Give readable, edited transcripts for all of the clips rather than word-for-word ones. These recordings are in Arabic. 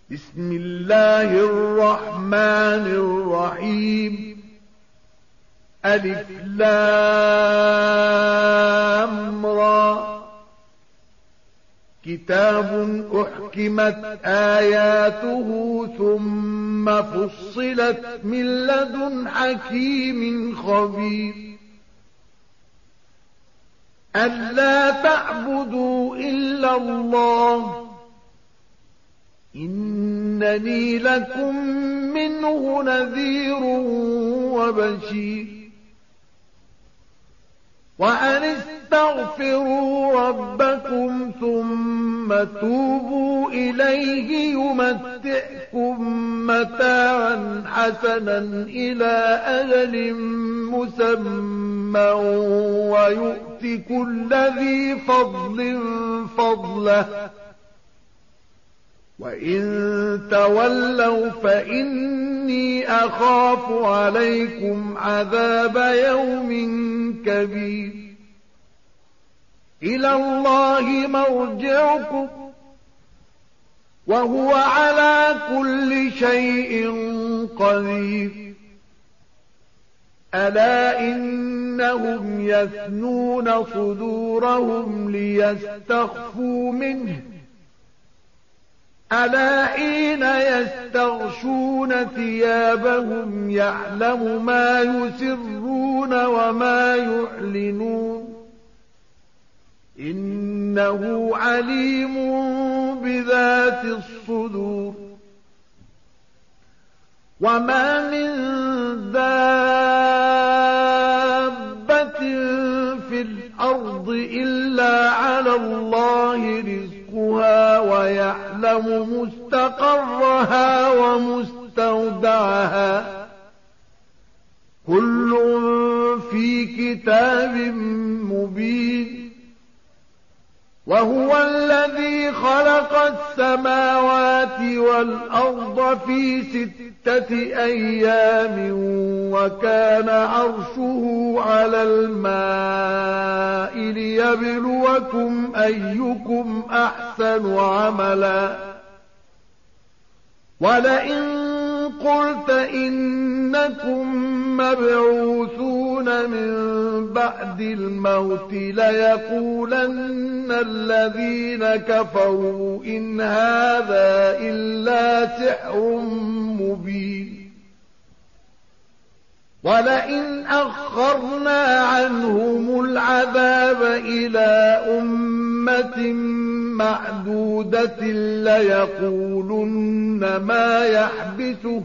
بسم الله الرحمن الرحيم. ألف لام را. كتاب أحكمت آياته ثم فصلت من لدن حكيم خبير. ألا تعبدوا إلا الله إنني لكم منه نذير وبشير. وأن استغفروا ربكم ثم توبوا إليه يمتعكم متاعا حسنا إلى أجل مسمى ويؤت كل ذي فضل فضله وإن تولوا فإني أخاف عليكم عذاب يوم كبير. إلى الله مرجعكم وهو على كل شيء قدير. ألا إنهم يثنون صدورهم ليستخفوا منه ألا حين يستغشون ثيابهم يعلم ما يسرون وما يعلنون إنه عليم بذات الصدور. وما من دابة في الأرض إلا على الله رزقها ويعلم مستقرها ومستودعها كل في كتاب مبين. وهو الذي خلق السماوات والأرض في 6 أيام وكان عرشه على الماء ليبلوكم أيكم أحسن عملا. ولئن قلت إنكم مبعوثون من بعد الموت ليقولن الذين كفروا إن هذا إلا سحر مبين. ولئن أخرنا عنهم العذاب إلى أمة معدودة ليقولن ما يحبسه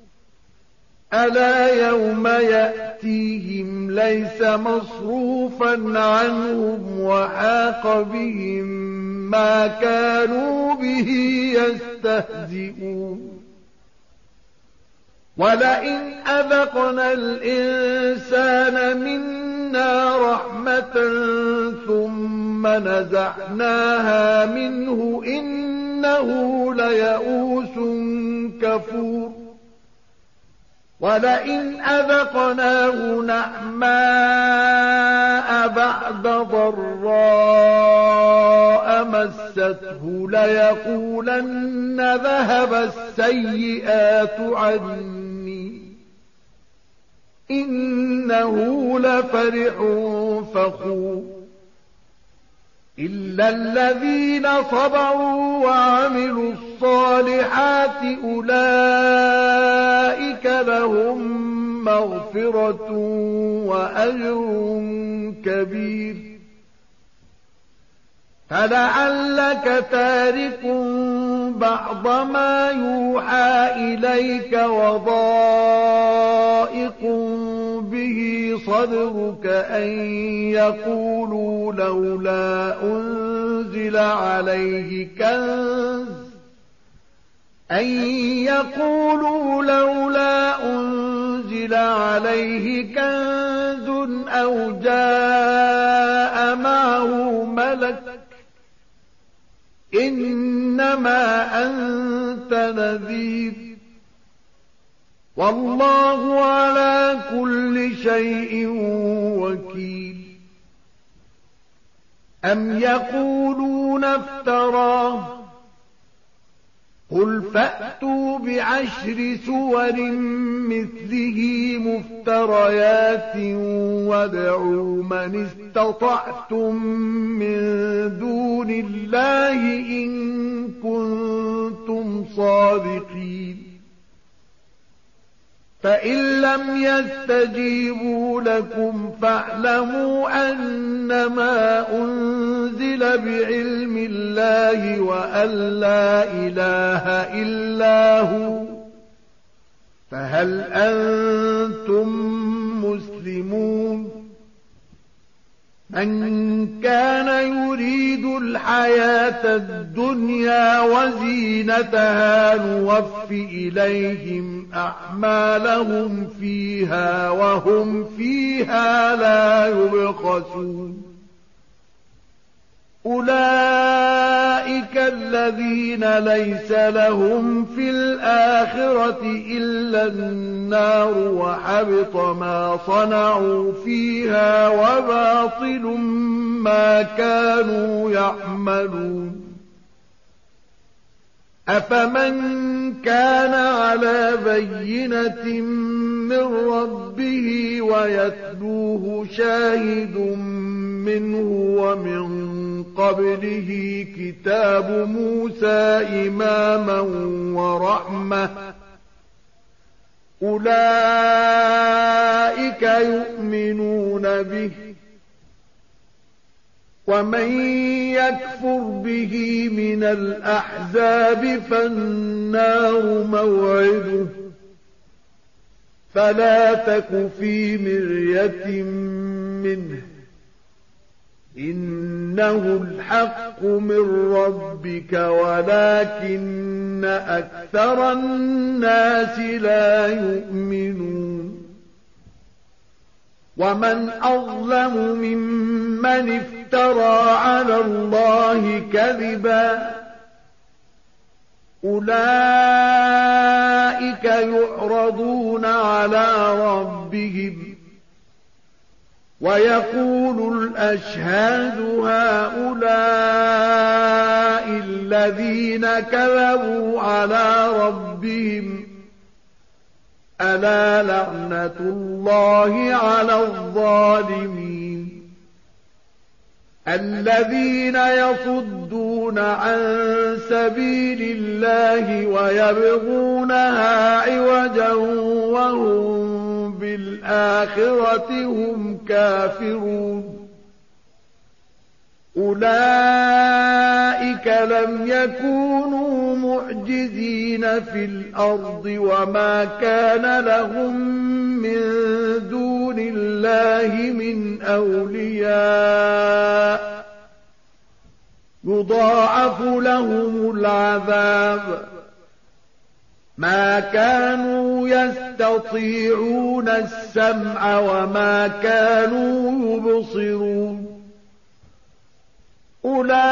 ألا يوم يأتيهم ليس مصروفا عنهم وحاق بهم ما كانوا به يستهزئون. ولئن أذقنا الإنسان منا رحمة ثم نزعناها منه إنه ليئوس كفور. ولئن أذقناه نعماء بعد ضراء مسته ليقولن ذهب السيئات عني إنه لفرح فخور. إلا الذين صبروا وعملوا الصالحات أولئك لهم مغفرة وأجر كبير. فلعلك تارك بعض ما يوحى إليك وضائق به صدرك أن يقولوا لولا أنزل عليه كنز أو جاء معه ملك إنما أنت نذير والله على كل شيء وكيل. أم يقولون افتراه قل فأتوا بعشر سور مثله مفتريات وادعوا من استطعتم من دون الله إن كنتم صادقين فإن لم يستجيبوا لكم فاعلموا أنما أنزل بعلم الله وأن لا إله إلا هو فهل أنتم مسلمون من كان يريد الحياة الدنيا وزينتها نوف إليهم أعمالهم فيها وهم فيها لا يبخسون أولئك الذين ليس لهم في الآخرة إلا النار وحبط ما صنعوا فيها وباطل ما كانوا يعملون أفمن كان على بينة من ربه ويتلوه شاهد منه ومن قبله كتاب موسى إماما ورحمة أولئك يؤمنون به ومن يكفر به من الأحزاب فالنار موعده فلا تك في مرية منه إنه الحق من ربك ولكن أكثر الناس لا يؤمنون ومن أظلم ممن افترى على الله كذبا أولئك يعرضون على ربهم ويقول الأشهاد هؤلاء الذين كذبوا على ربهم ألا لعنة الله على الظالمين الذين يصدون عن سبيل الله ويبغونها عوجا وهم بالآخرة هم كافرون أولئك لم يكونوا معجزين في الأرض وما كان لهم من دون الله من أولياء يضاعف لهم العذاب ما كانوا يستطيعون السمع وما كانوا يبصرون أولئك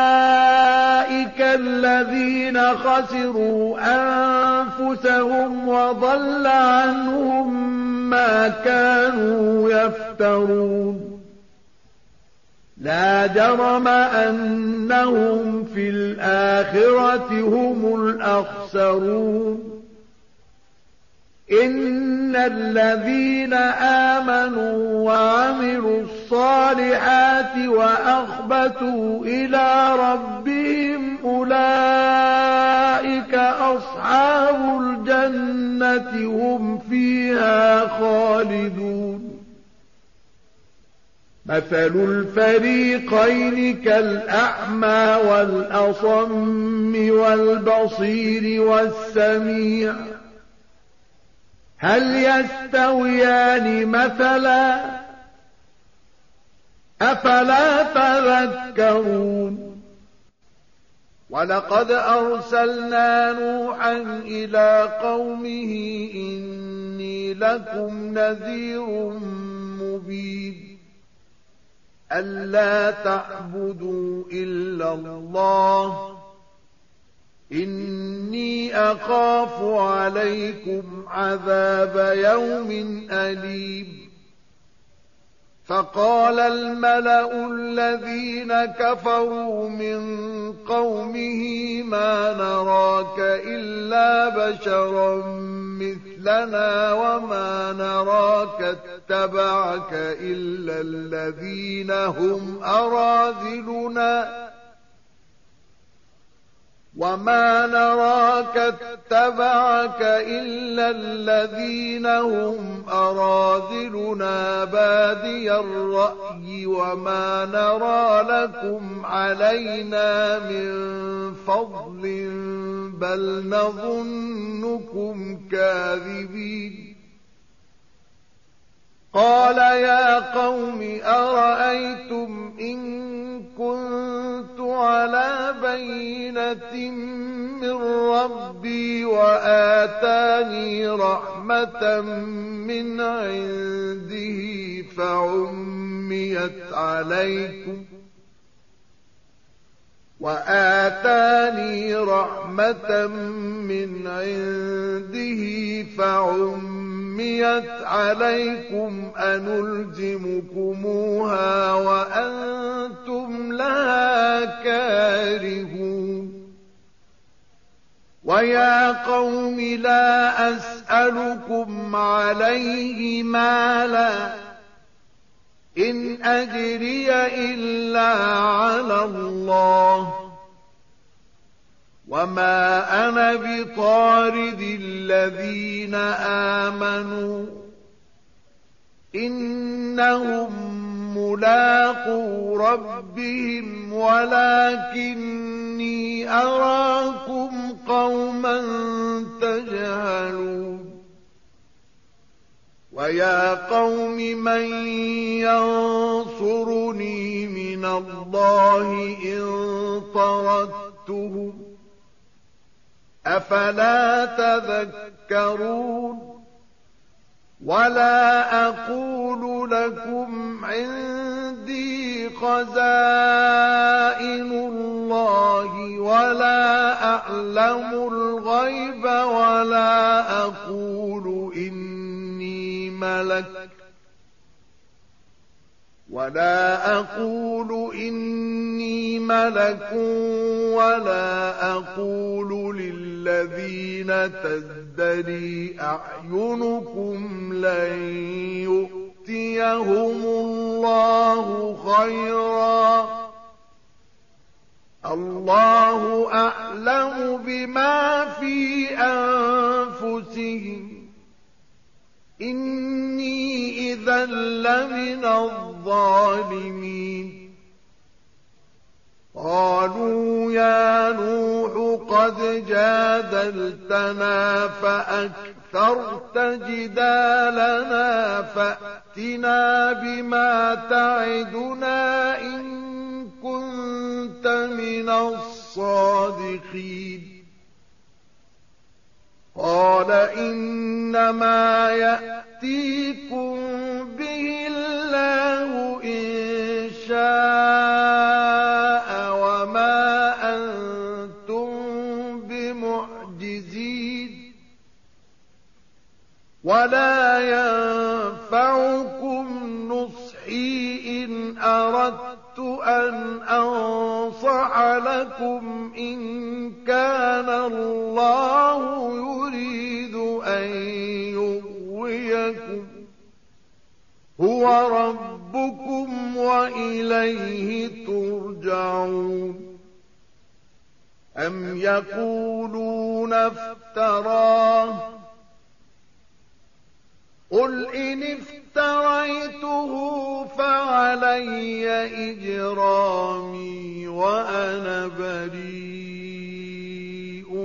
الذين خسروا أنفسهم وضل عنهم ما كانوا يفترون لا جرم أنهم في الآخرة هم الأخسرون إن الذين آمنوا وعملوا الصالحات وأخبتوا إلى ربهم أولئك أصحاب الجنة هم فيها خالدون مثل الفريقين كالأعمى والأصم والبصير والسميع هل يستويان مثلا أفلا تذكرون ولقد أرسلنا نوحا إلى قومه إني لكم نذير مبين ألا تعبدوا إلا الله إني أخاف عليكم عذاب يوم أليم فقال الملأ الذين كفروا من قومه ما نراك إلا بشرا مثلنا وما نراك اتبعك إلا الذين هم أراذلنا بادي الرأي وما نرى لكم علينا من فضل بل نظنكم كاذبين قال يا قوم أرأيتم إن كنت على بينة من ربي وآتاني رحمة من عنده فعميت عليكم أنلزمكموها وأنتم لها كارهون ويا قوم لا أسألكم عليه مالا إن أجري إلا على الله وما أنا بطارد الذين آمنوا إنهم ملاقو ربهم ولكني أراكم قوما تجهلون ويا قوم من ينصرني من الله إن طردتهم أفلا تذكرون ولا أقول لكم عندي خزائن الله ولا أعلم الغيب ولا أقول إني ملك ولا أقول للذين تزدري أعينكم لن يؤتيهم الله خيرا الله أعلم بما في أنفسهم إني إذا لمن الظالمين قالوا يا نوح قد جادلتنا فأكثرت جدالنا فأتنا بما تعدنا إن كنت من الصادقين قال إنما يأتيكم به الله إن شاء وما أنتم بمعجزين ولا ينفعكم نصحي إن أردت أن أنصح لكم إن كان الله يريد أن يغويكم هو ربكم وإليه ترجعون أم يقولون افتراه قل إن افتريته فعلي إجرامي وأنا بريء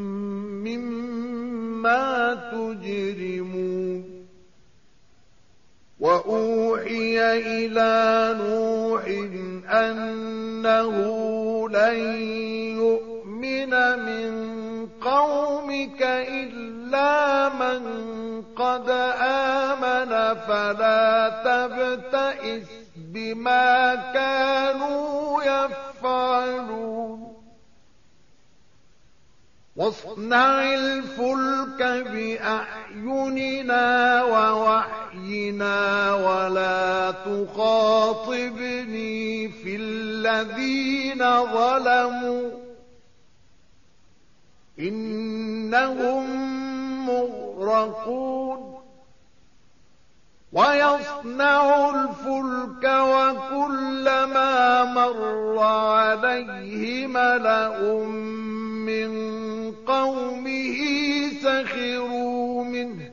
مما تجرمون وأوحي إلى نوح أنه لن يؤمن من قومك إلا من قد آمن فلا تبتئس بما كانوا يفعلون واصنع الفلك بأعيننا ووحينا وحينا ولا تخاطبني في الذين ظلموا إنهم مغرقون ويصنع الفلك وكلما مر عليه ملأ من قومه سخروا منه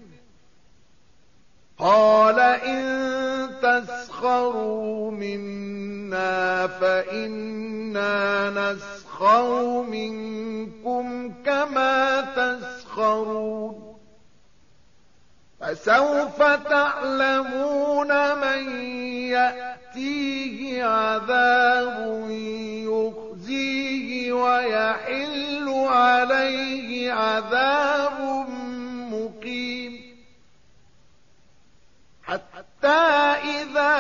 قال إن تسخروا منا فإنا نسخر منكم كما تسخرون فسوف تعلمون من يأتيه عذاب يخزيه ويحل عليه عذاب مقيم حتى إذا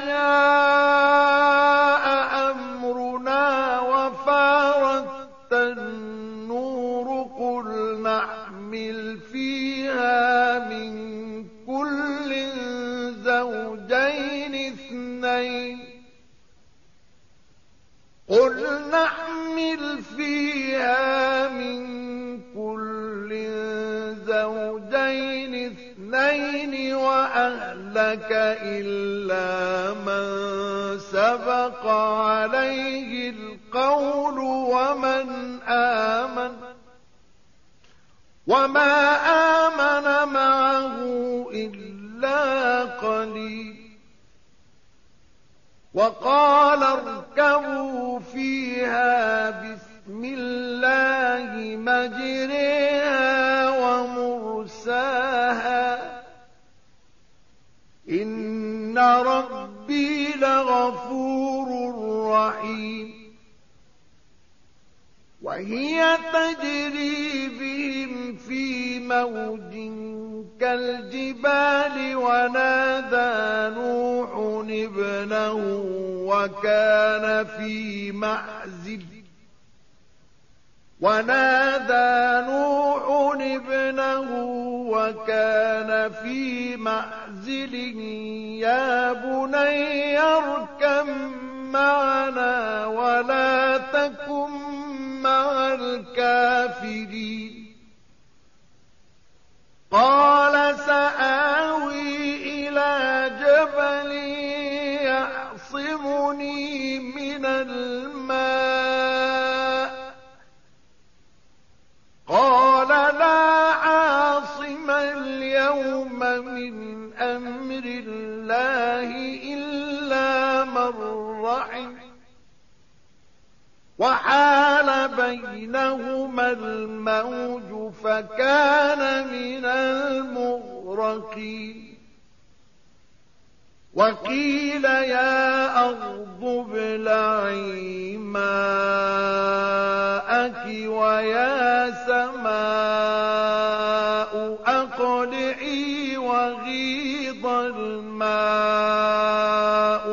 جاء أمرنا وفارت النور قل نحمل فيها من كل زوجين اثنين وأهلك إلا من سبق عليه القول وما آمن معه إلا قليل وقال اركبوا فيها بسم الله مجريها ومرساها إن ربي لغفور رحيم وهي تجري بهم في موج كالجبال ونادى نوح ابنه وكان في معزل يا بني اركب معنا ولا تكن مع الكافرين قال سآوي إلى جبل يعصمني من الماء قال لا عاصم اليوم من أمر الله إلا من رحم وحال بينهما الموج فكان من المغرقين وقيل يا أرض ابلعي ماءك ويا سماء أقلعي وغيض الماء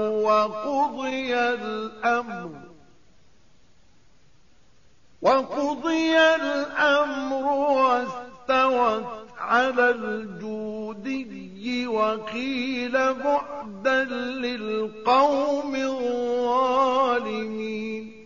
وقضي الأمر واستوت على الجودي وقيل بعدا للقوم الظالمين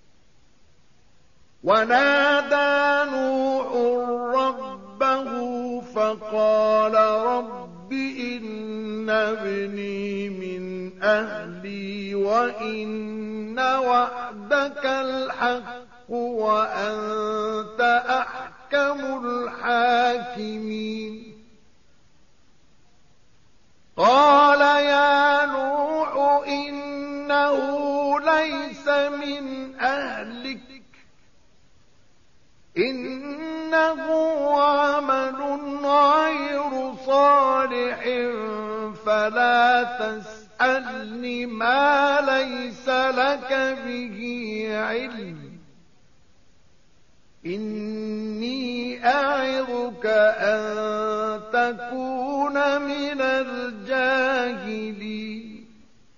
ونادى نوح ربه فقال رب إن ابني من أهلي وإن وعدك الحق وأنت أحكم الحاكمين قال يا نوح إنه ليس من أهلك إنه عمل غير صالح فلا تسألني ما ليس لك به علم إني أعظك أن تكون من الجاهلين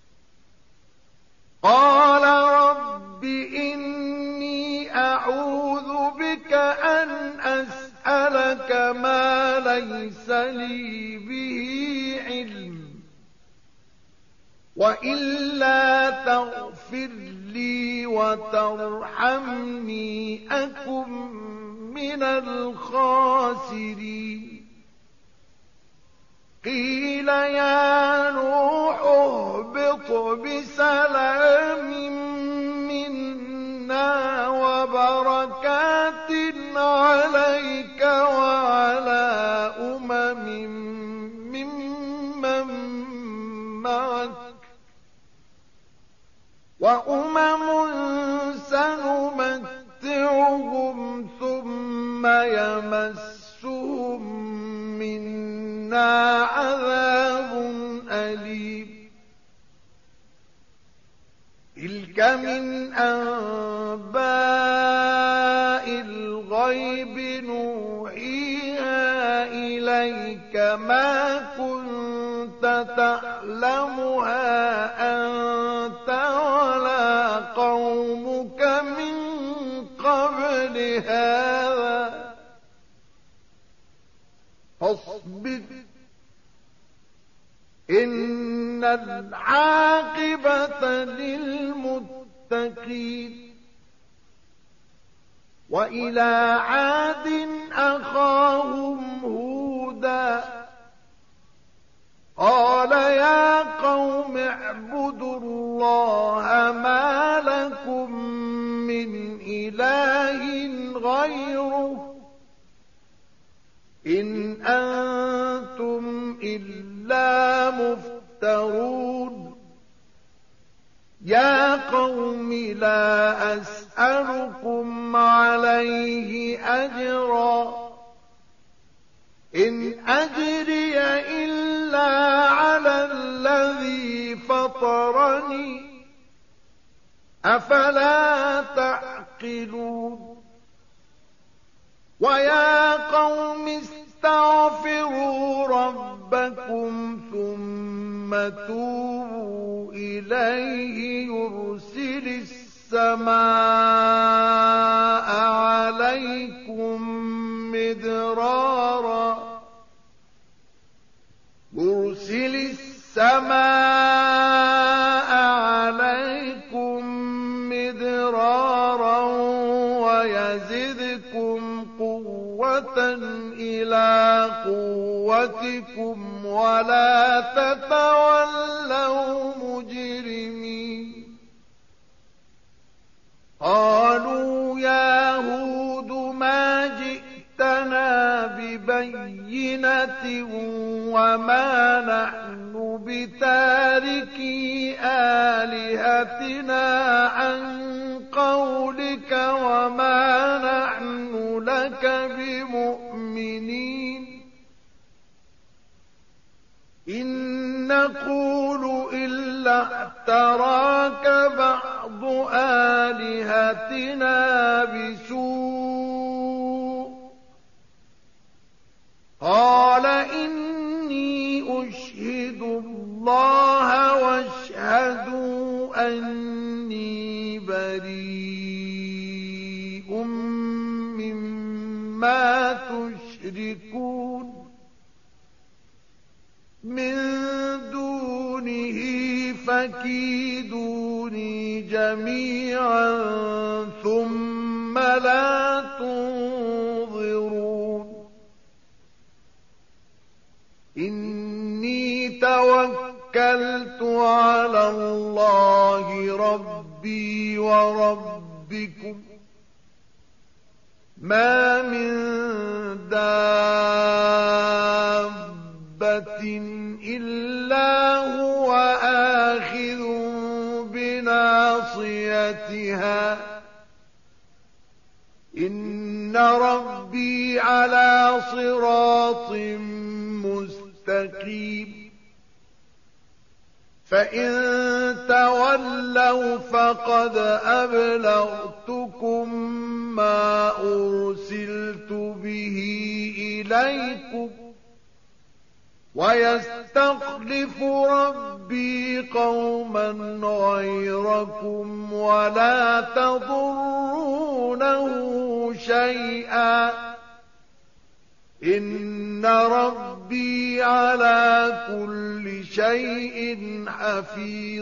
قال رب إني أعوذ بك أن أسألك ما ليس لي به علم وإلا تغفر لي وترحمني أكن من الخاسرين. قيل يا نوح اهبط بسلام منا وبركات عليك وعلى ممن معك وأمم سنمتعهم ثم يمسهم منا عذاب أليم. تلك من أنباء الغيب نوحيها إليك ما كنت تعلمها أنت ولا قومك من قبل هذا فاصبر إن العاقبة للمتقين. وإلى عاد أخاهم هودا قال يا قوم اعبدوا الله ما لكم من إله غيره إن أنتم إلا مفترون. يا قوم لا أسألكم عليه أجرا إن أجري إلا على الذي فطرني أفلا تعقلون. ويا قوم استغفروا ربكم ثم توبوا إليه يرسل السماء عليكم مدرارا ويزدكم قوة إلى قوتكم ولا تتولوا مجرمين. قالوا يا هود ما جئتنا ببينة وما نحن بتاركي آلهتنا عن قولك وما نحن لك بمؤمنين إن نقول إلا اعتراك بعض آلهتنا بسوء. قال إني أشهد الله واشهدوا أني بريء مما تشركون من دونه فكيدوني جميعا ثم لا تنظرون. إني توكلت على الله ربي وربكم ما من دابة إلا هو آخذ بناصيتها إن ربي على صراط مستقيم. فإن تولوا فقد أبلغتكم ما أرسلت به إليكم ويستخلف ربي قوما غيركم ولا تضرونه شيئا إن ربي ربي على كل شيء حفيظ.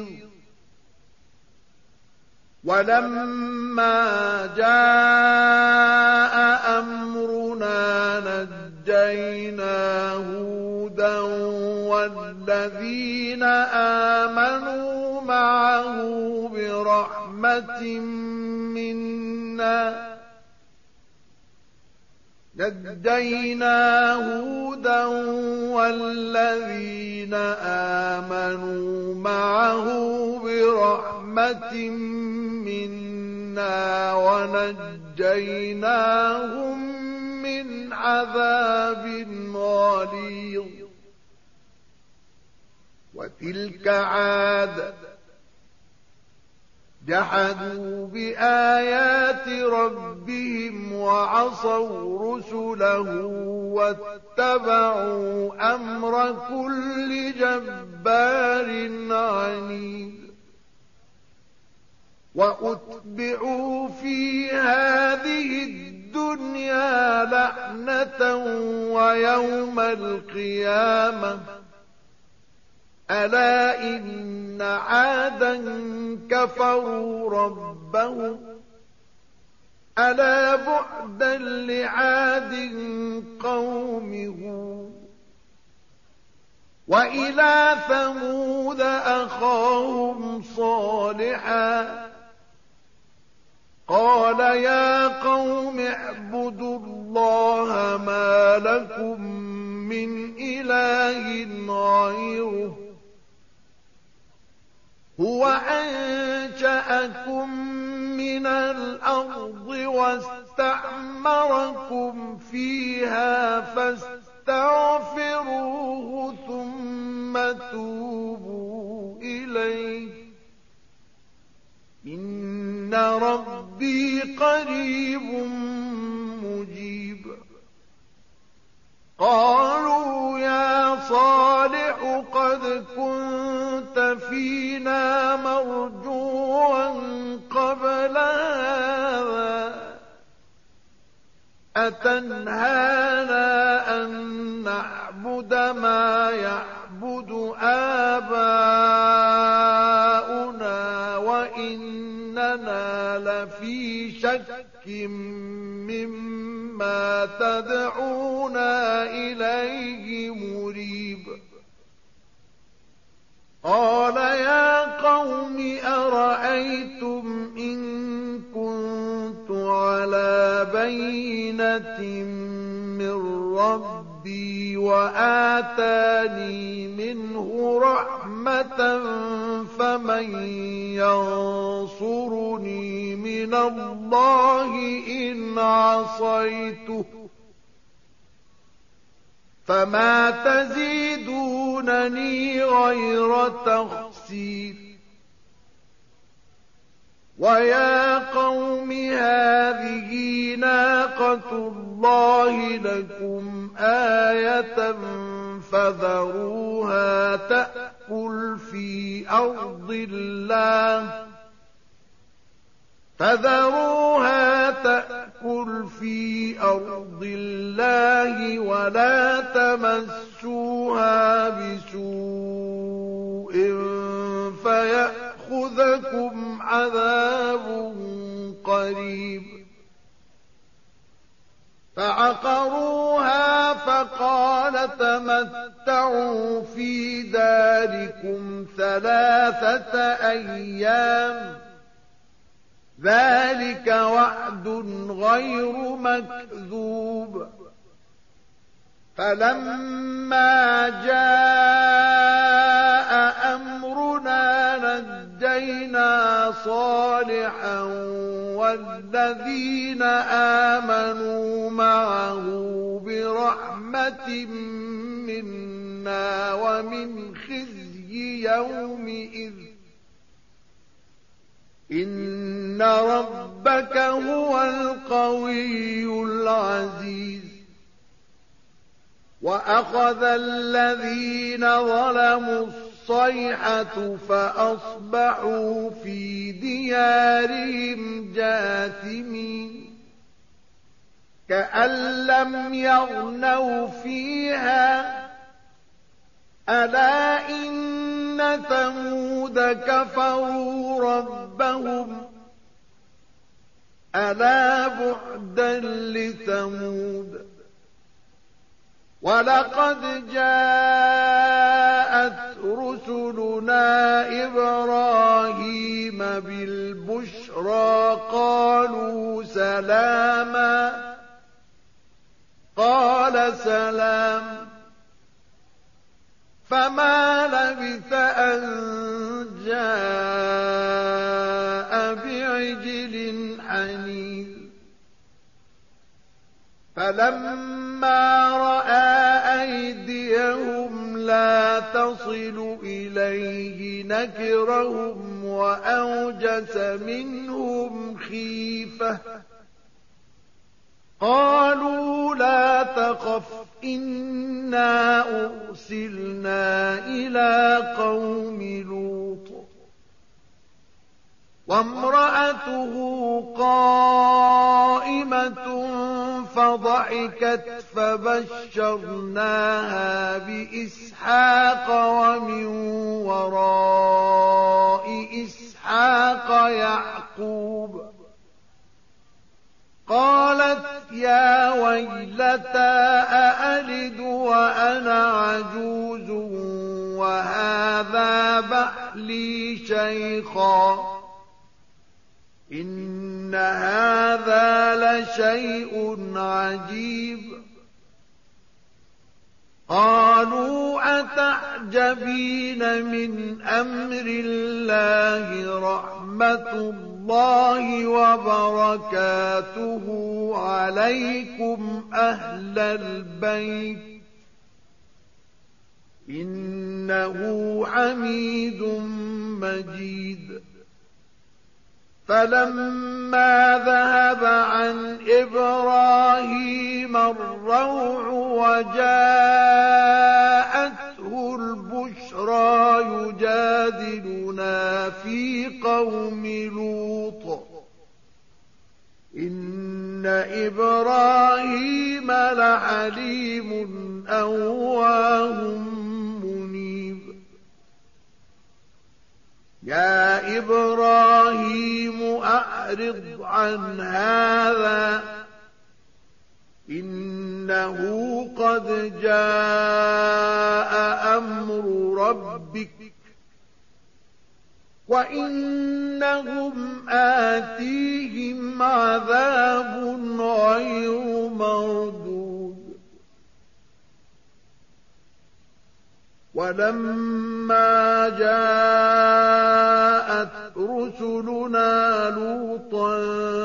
ولما جاء أمرنا نجينا هودا والذين آمنوا معه برحمة منا ونجيناهم من عذاب غليظ. وتلك عاد جحدوا بآيات ربهم وعصوا رسله واتبعوا أمر كل جبار عنيد. وأتبعوا في هذه الدنيا لعنة ويوم القيامة ألا إن عادا كفروا ربهم ألا بعدا لعاد قوم هود. وإلى ثمود أخاهم صالحا قال يا قوم اعبدوا الله ما لكم من إله غيره هو أنشأكم من الأرض واستعمركم فيها فاستغفروه ثم توبوا إليه إن ربي قريب مجيب. قالوا يا صالح قد كنت فينا مرجوا قبل هذا أتنهانا أن نعبد ما يعبد آباؤنا وإننا لفي شك مما تدعونا إليه مريب. قال يا قوم أرأيتم إن كنت على بينة من ربي وآتاني منه رحمة فمن ينصرني من الله إن عصيته فما تزيدونني غير تخسير. ويا قوم هذه ناقة الله لكم آية فذروها تأكل في أرض الله ولا تمسوها بسوء فيأخذكم عذاب قريب. فعقروها فقال تمتعوا في داركم 3 أيام ذلك وعد غير مكذوب. فلما جاء أمرنا نجينا صالحا والذين آمنوا معه برحمة منا ومن خزي يومئذ إن ربك هو القوي العزيز. وأخذ الذين ظلموا الصيحة فأصبحوا في ديارهم جاثمين كأن لم يغنوا فيها ألا إن ثمود كفروا ربهم ألا بعدا لثمود ولقد جاءت رسلنا إبراهيم بالبشرى قالوا سلاما قال سلام فما لبث أن جاء بعجل حنيذ فلما رأى أيديهم لا تصل إليه نكرهم وأوجس منهم خيفة قالوا لا تخف إنا أرسلنا إلى قوم لوط وامرأته قائمة فضحكت فبشرناها بإسحاق ومن وراء إسحاق يعقوب قالت يا ويلتى أألد وأنا عجوز وهذا بعلي شيخا إن هذا لشيء عجيب قالوا أتعجبين من أمر الله رحمة الله وبركاته عليكم أهل البيت إنه حميد مجيد فلما ذهب عن إبراهيم الروع وجاءته البشرى يجادلنا في قوم لوط إن إبراهيم لحليم أواه منيب يا إبراهيم أعرض عن هذا إنه قد جاء أمر ربك وإنهم آتيهم عذاب غير مردود ولما جاءت رسلنا لوطا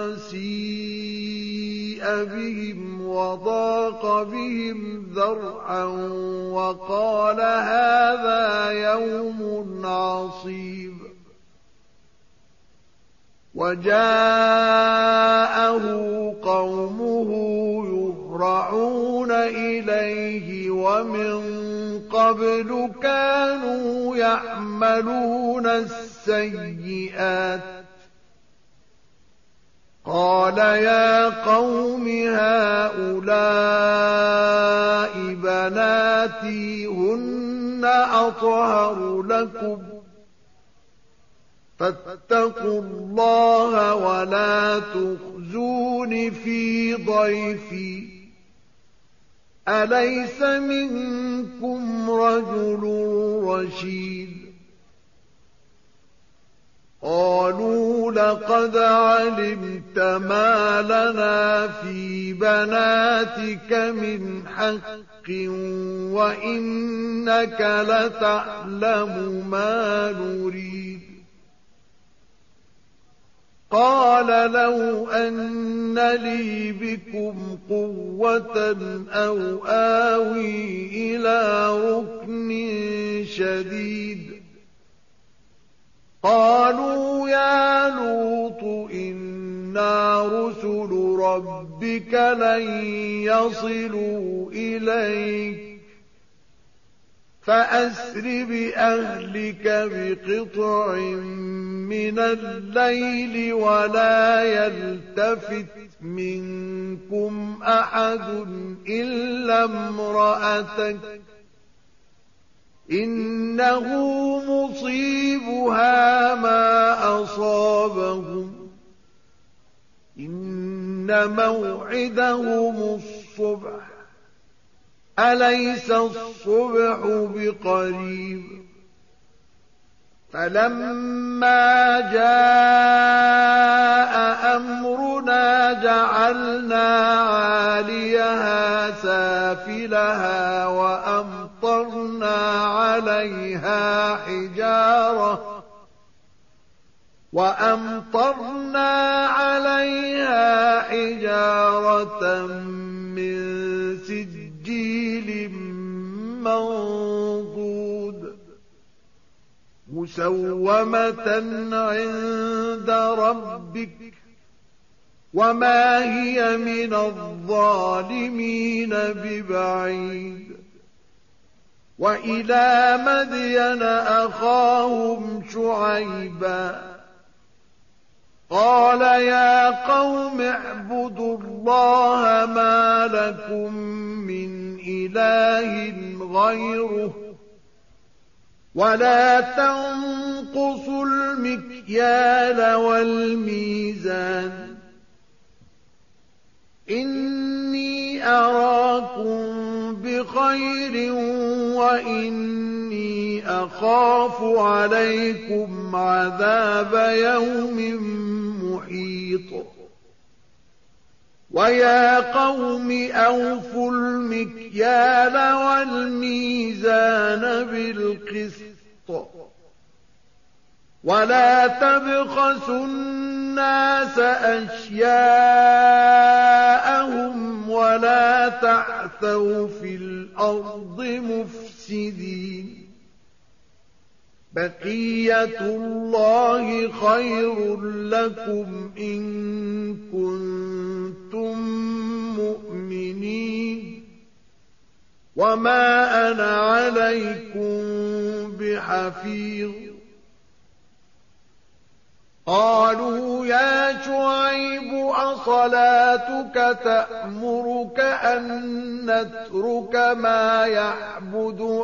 سيء بهم وضاق بهم ذرعا وقال هذا يوم عصيب وجاءه قومه يهرعون إليه ومن قبل كانوا يعملون السيئات قال يا قوم هؤلاء بناتي هن أطهر لكم فاتقوا الله ولا تخزون في ضيفي أليس منكم رجل رشيد قالوا لقد علمت ما لنا في بناتك من حق وإنك لتعلم ما نريد قال لو أن لي بكم قوة أو آوي إلى ركن شديد قالوا يا لوط إنا رسل ربك لن يصلوا إليك فأسر بأهلك بقطع من الليل ولا يلتفت منكم أحد إلا امرأتك إنه مصيبها ما أصابهم إن موعدهم الصبح أليس الصبح بقريب فلما جاء أمرنا جعلنا عاليها سافلها وأمطرنا عليها حجارة من سجيل منضود مسومة عند ربك وما هي من الظالمين ببعيد وإلى مدين أخاهم شعيبا قال يا قوم اعبدوا الله ما لكم من إله غيره ولا تنقصوا المكيال والميزان إني أراكم بخير وإني أخاف عليكم عذاب يوم محيط ويا قوم أوفوا المكيال والميزان بالقسط ولا تبخسوا الناس أشياءهم ولا تعثوا في الأرض مفسدين بقية الله خير لكم إن كنتم مؤمنين وما أنا عليكم بحفيظ قالوا يا شعيب أصلاتك تأمرك أن نترك ما يعبد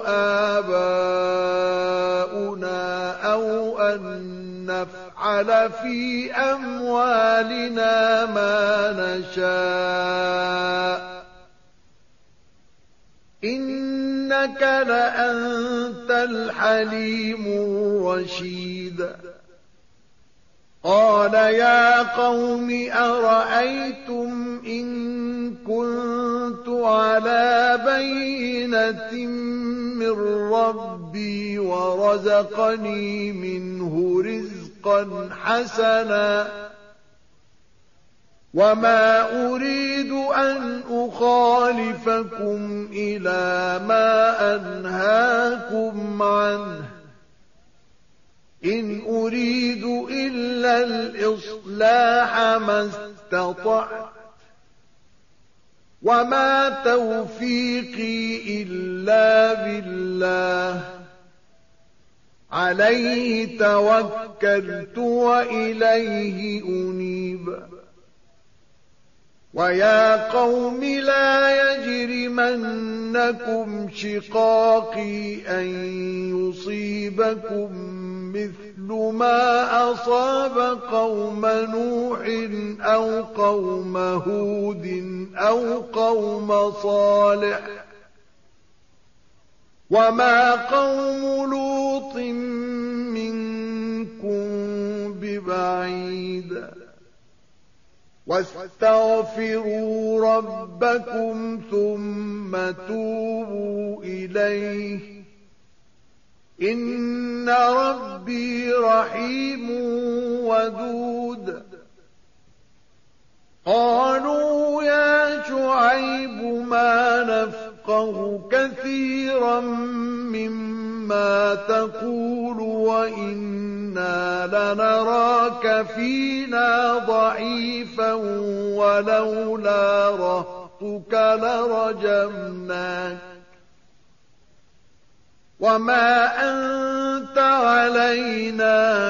آباؤنا أو أن نفعل في أموالنا ما نشاء إنك لأنت الحليم الرشيد قال يا قوم أرأيتم إن كنت على بينة من ربي ورزقني منه رزقا حسنا وما أريد أن أخالفكم إلى ما أنهاكم عنه إن أريد إلا الإصلاح ما استطعت وما توفيقي إلا بالله عليه توكلت وإليه أنيب ويا قوم لا يجرمنكم شقاقي أن يصيبكم مثل ما أصاب قوم نوح أو قوم هود أو قوم صالح وما قوم لوط منكم ببعيد واستغفروا ربكم ثم توبوا إليه إن ربي رحيم ودود قالوا يا شعيب ما نفقه كثيرا مما تقول وإنا لنراك فينا ضعيفا ولولا رهطك لرجمناك وما أنت علينا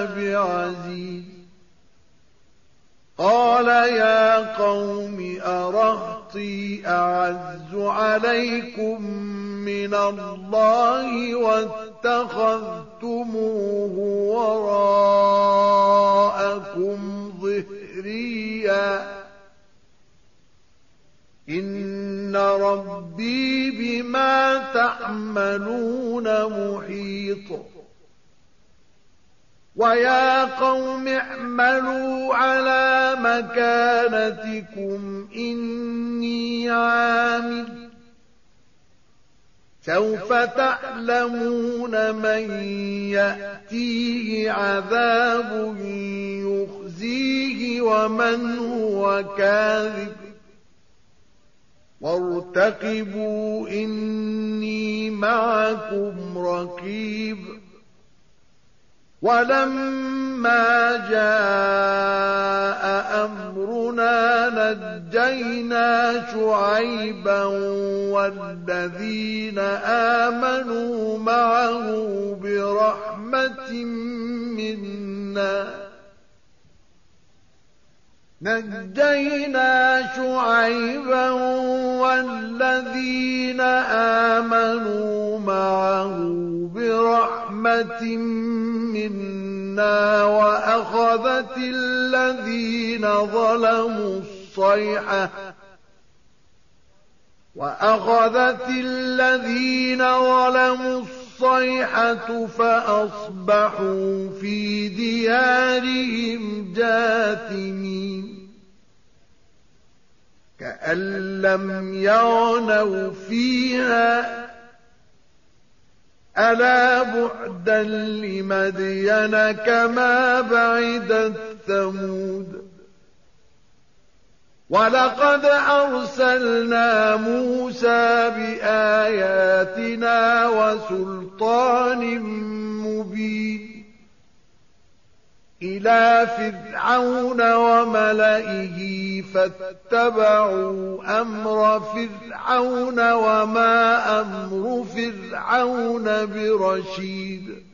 بعزيز قال يا قوم أرهطكم أختي أعز عليكم من الله واتخذتموه وراءكم ظهريا إن ربي بما تعملون محيط ويا قوم اعملوا على مكانتكم إني عامل سوف تعلمون من يأتيه عذاب يخزيه ومن هو كاذب وارتقبوا إني معكم رقيب ولما جاء أمرنا نجينا شعيبا والذين آمنوا معه برحمة منا نجينا شعيبا والذين آمنوا معه برحمة منا وأخذت الذين ظلموا الصيحة فأصبحوا في ديارهم جاثمين كأن لم يغنوا فيها ألا بعدا لمدين كما بعدت ثمود ولقد أرسلنا موسى بآياتنا وسلطان مبين إلى فرعون وملئه فاتبعوا أمر فرعون وما أمر فرعون برشيد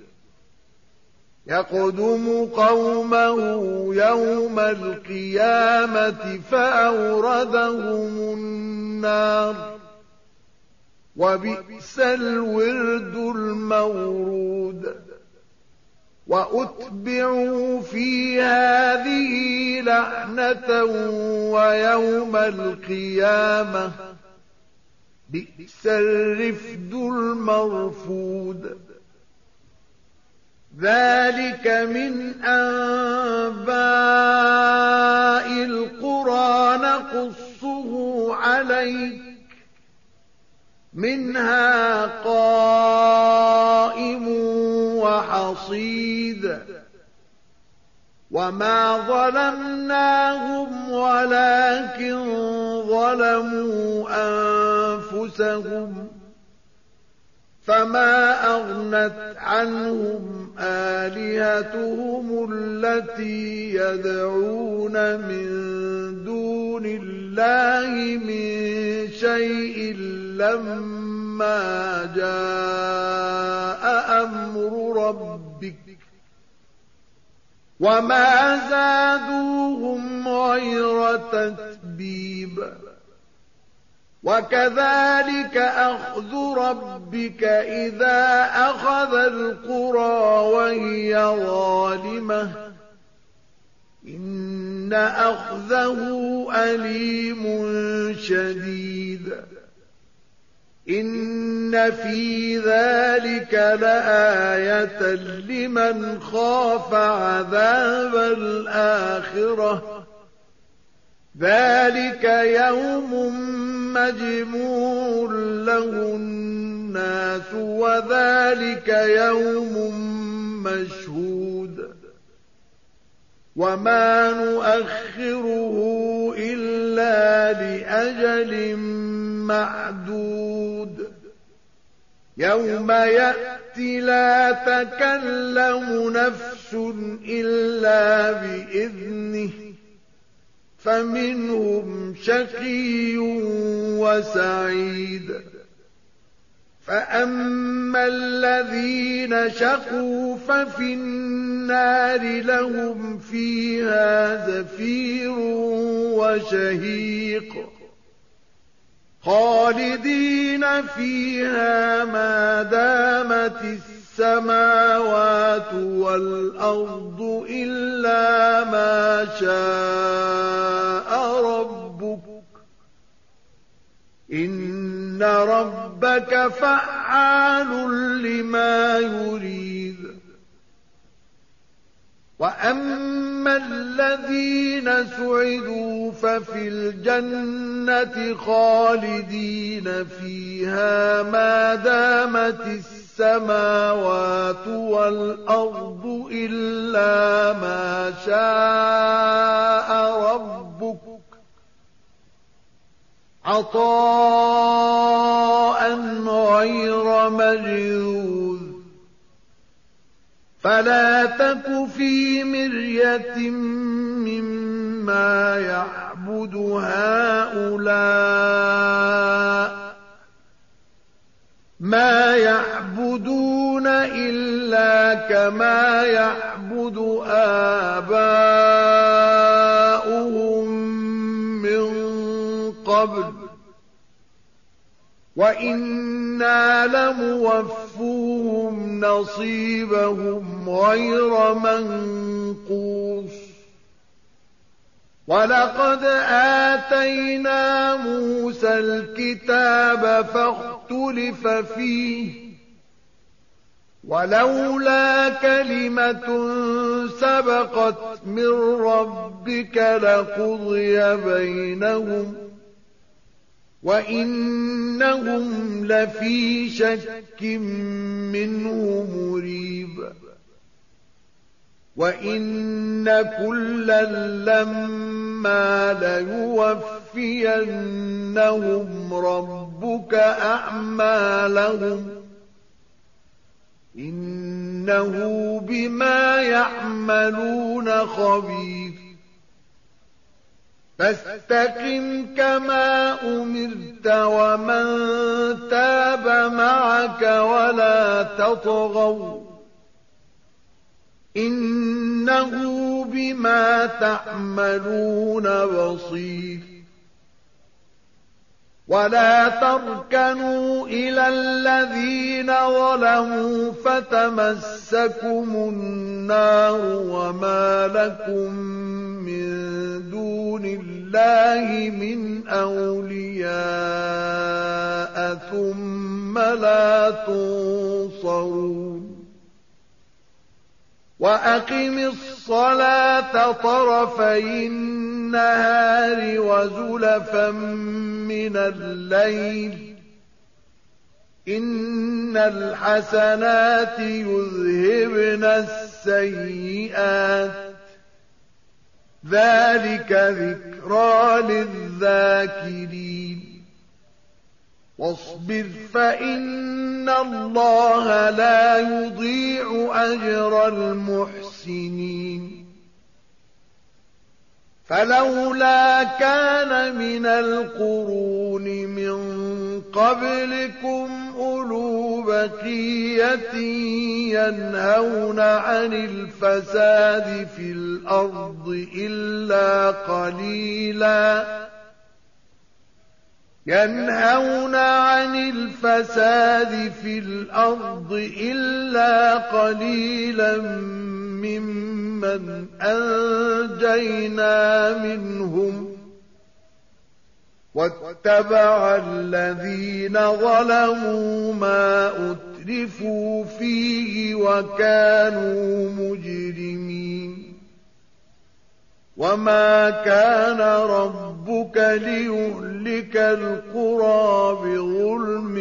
يقدم قومه يوم القيامة فأوردهم النار وبئس الورد المورود وأتبعوا في هذه لعنة ويوم القيامة بئس الرفد المرفود ذلك من أنباء القرى نقصه عليك منها قائم وحصيد وما ظلمناهم ولكن ظلموا أنفسهم فما أغنت عنهم آلهتهم التي يدعون من دون الله من شيء لما جاء أمر ربك وما زادوهم غير تتبيب وكذلك أخذ ربك إذا أخذ القرى وهي ظالمة إن أخذه أليم شديد إن في ذلك لآية لمن خاف عذاب الآخرة ذلك يوم مجموع له الناس وذلك يوم مشهود وما نؤخره إلا لأجل معدود يوم يأتي لا تكلم نفس إلا بإذنه فمنهم شقي وسعيد فأما الذين شقوا ففي النار لهم فيها زفير وشهيق خالدين فيها ما دامت السماوات والأرض إلا ما شاء ربك إن ربك فعال لما يريد وأما الذين سعدوا ففي الجنة خالدين فيها ما دامت السماوات والأرض إلا ما شاء ربك عطاء غير مجذوذ فلا تك في مرية مما يعبد هؤلاء ما يعبدون إلا كما يعبد آباؤهم من قبل وإنا لموفوهم نصيبهم غير منقوص ولقد آتينا موسى الكتاب فاختلف فيه ولولا كلمة سبقت من ربك لقضي بينهم وإنهم لفي شك منه مريب وإن كلا لما ليوفينهم ربك أعمالهم إنه بما يعملون خبير فاستقم كما أمرت ومن تاب معك ولا تطغوا إنه بما تعملون بصير ولا تركنوا إلى الذين ظلموا فتمسكم النار وما لكم من دون الله من أولياء ثم لا تنصرون وأقم الصلاة طرفي النهار وزلفا من الليل إن الحسنات يذهبن السيئات ذلك ذكرى للذاكرين واصبر فإن الله لا يضيع أجر المحسنين فلولا كان من القرون من قبلكم أولو بقية ينهون عن الفساد في الأرض إلا قليلا ممن أنجينا منهم واتبع الذين ظلموا ما أترفوا فيه وكانوا مجرمين وما كان ربك ليهلك القرى بظلم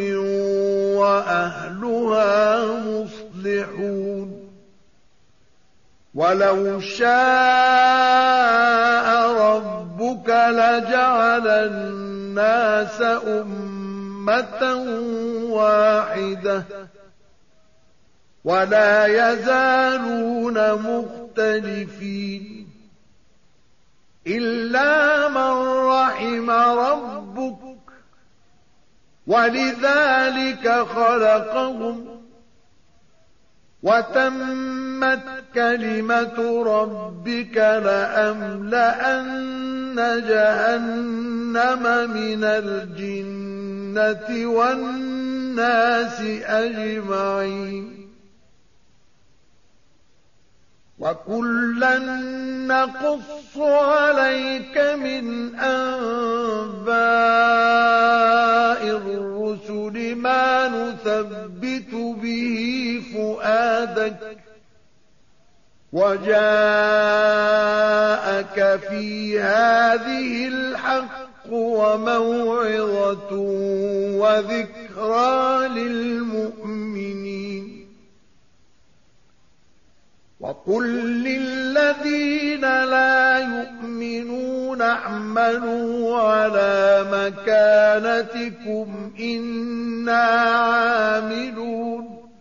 وأهلها مصلحون ولو شاء ربك لجعل الناس أمة واحدة ولا يزالون مختلفين إلا من رحم ربك ولذلك خلقهم وتمت كلمة ربك لأملأن جهنم من الجن الجنة والناس أجمعين وكلا نقص عليك من أنباء الرسل ما نثبت به فؤادك وجاءك في هذه الحق وموعظة وذكرى للمؤمنين وقل للذين لا يؤمنون اعملوا على مكانتكم إنا عاملون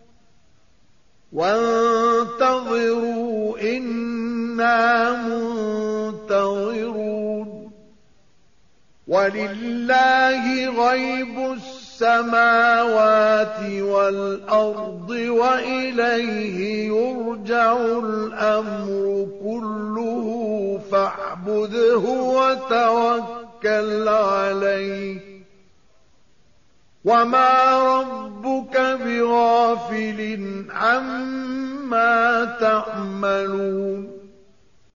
وانتظروا إنا منتظرون ولله غيب السماوات والأرض وإليه يرجع الأمر كله فاعبده وتوكل عليه وما ربك بغافل عما تعملون